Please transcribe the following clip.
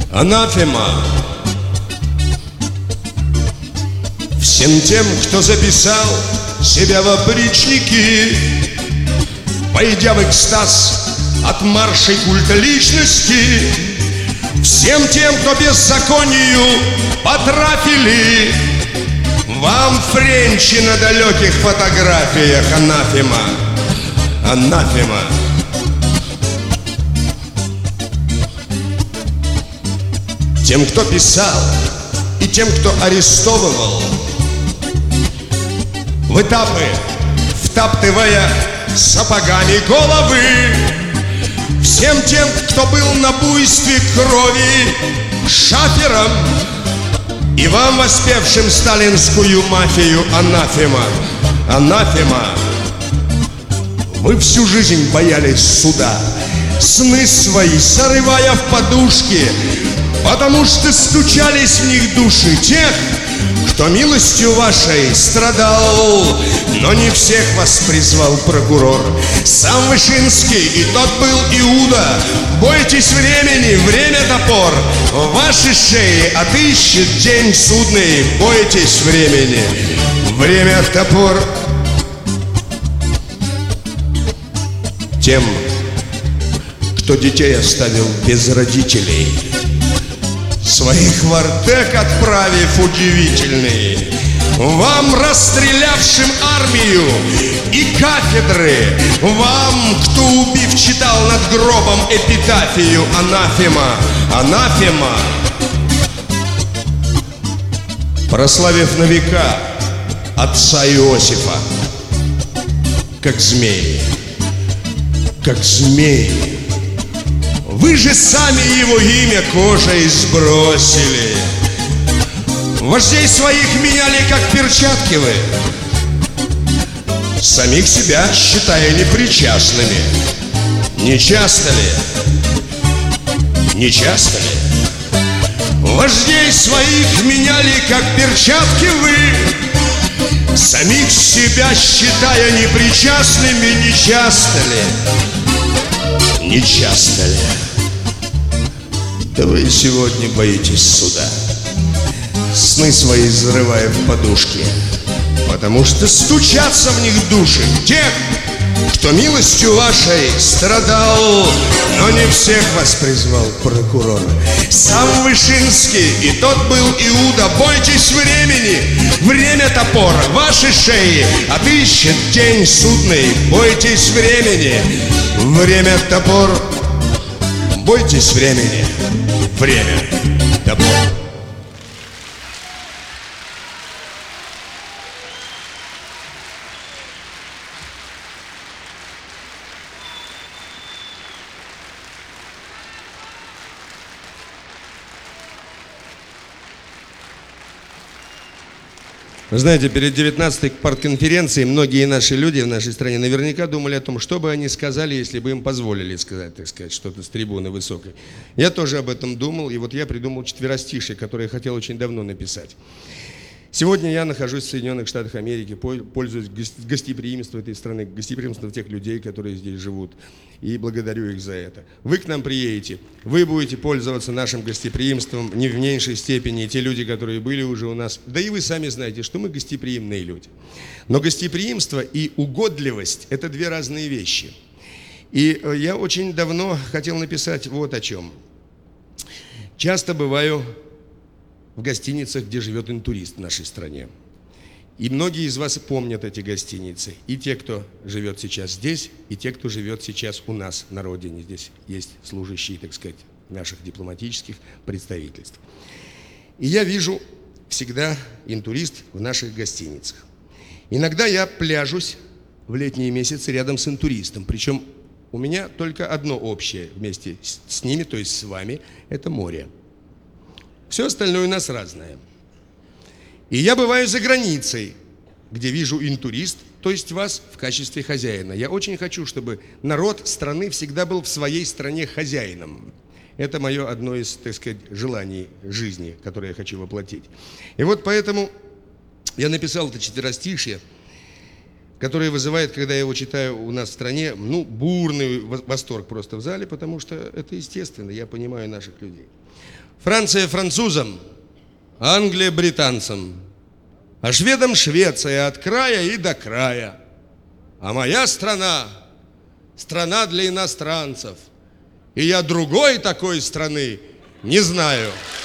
Анафема всем тем, кто записал себя в опричники, пойдя в экстаз от маршей культа личности. Всем тем, кто беззаконию потрафили, вам френчи на далеких фотографиях. Анафема, анафема. Тем, кто писал, и тем, кто арестовывал, в этапы втаптывая сапогами головы. Всем тем, кто был на буйстве крови шафером, и вам, воспевшим сталинскую мафию, анафема, анафема. Мы всю жизнь боялись суда, сны свои зарывая в подушки, потому что стучались в них души тех, кто милостью вашей страдал. Но не всех вас призвал прокурор, сам Вышинский, и тот был Иуда. Бойтесь времени, время топор в вашей шее отыщет день судный. Бойтесь времени, время топор. Тем, кто детей оставил без родителей, своих в Артек отправив удивительный, вам, расстрелявшим армию и кафедры, вам, кто, убив, читал над гробом эпитафию, анафема, анафема. Прославив на века отца Иосифа, как змеи, как змеи, вы же сами его имя кожей сбросили. Вождей своих меняли, как перчатки вы, самих себя считая непричастными. Не часто ли? Не часто ли? Вождей своих меняли, как перчатки вы, самих себя считая непричастными. Не часто ли? Не часто ли? Да вы сегодня боитесь суда, сны свои зарывая в подушки, потому что стучатся в них души тех, кто милостью вашей страдал. Но не всех вас призвал прокурор, сам Вышинский, и тот был Иуда. Бойтесь времени, время топор вашей шеи отыщет день судный. Бойтесь времени, время топор. Бойтесь времени, время топор. Вы знаете, перед 19-й партконференцией многие наши люди в нашей стране наверняка думали о том, что бы они сказали, если бы им позволили сказать, так сказать, что-то с трибуны высокой. Я тоже об этом думал, и вот я придумал четверостишие, которое я хотел очень давно написать. Сегодня я нахожусь в Соединенных Штатах Америки, пользуюсь гостеприимством этой страны, гостеприимством тех людей, которые здесь живут, и благодарю их за это. Вы к нам приедете, вы будете пользоваться нашим гостеприимством не в меньшей степени, те люди, которые были уже у нас. Да и вы сами знаете, что мы гостеприимные люди. Но гостеприимство и угодливость – это две разные вещи. И я очень давно хотел написать вот о чем. Часто бываю в гостиницах, где живет интурист в нашей стране. И многие из вас помнят эти гостиницы. И те, кто живет сейчас здесь, и те, кто живет сейчас у нас на родине. Здесь есть служащие, так сказать, наших дипломатических представительств. И я вижу всегда интурист в наших гостиницах. Иногда я пляжусь в летние месяцы рядом с интуристом. Причем у меня только одно общее вместе с ними, то есть с вами, это море. Все остальное у нас разное. И я бываю за границей, где вижу интурист, то есть вас, в качестве хозяина. Я очень хочу, чтобы народ страны всегда был в своей стране хозяином. Это мое одно из, так сказать, желаний жизни, которое я хочу воплотить. И вот поэтому я написал это четверостишье, которое вызывает, когда я его читаю у нас в стране, бурный восторг просто в зале, потому что это естественно, я понимаю наших людей. Франция французам, Англия британцам, а шведам Швеция от края и до края. А моя страна – страна для иностранцев. И я другой такой страны не знаю.